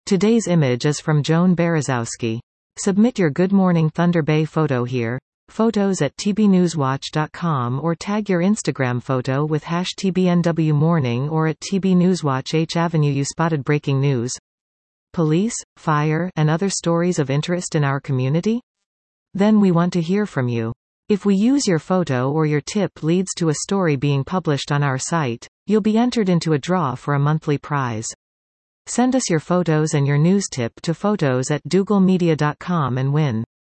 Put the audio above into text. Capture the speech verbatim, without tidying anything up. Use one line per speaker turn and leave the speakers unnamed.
Today's image is from Joan Berezowski. Submit your Good Morning Thunder Bay photo here. Photos at t b newswatch dot com or tag your Instagram photo with hash T B N W morning or at T B Newswatch H Avenue. You spotted breaking news, police, fire, and other stories of interest in our community? Then we want to hear from you. If we use your photo or your tip leads to a story being published on our site, you'll be entered into a draw for a monthly prize. Send us your photos and your news tip to photos at dougalmedia dot com and win.